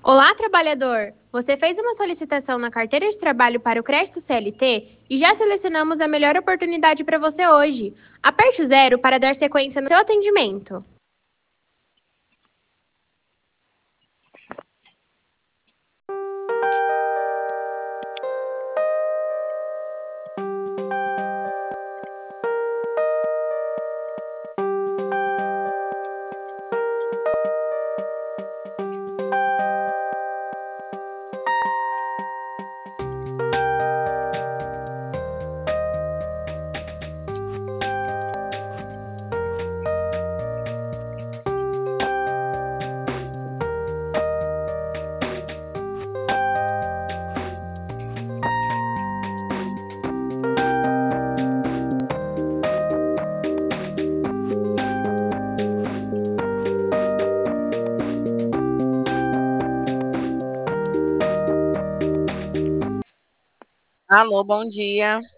Olá, trabalhador! Você fez uma solicitação na carteira de trabalho para o crédito CLT e já selecionamos a melhor oportunidade para você hoje. Aperte o zero para dar sequência no seu atendimento. Alô, bom dia.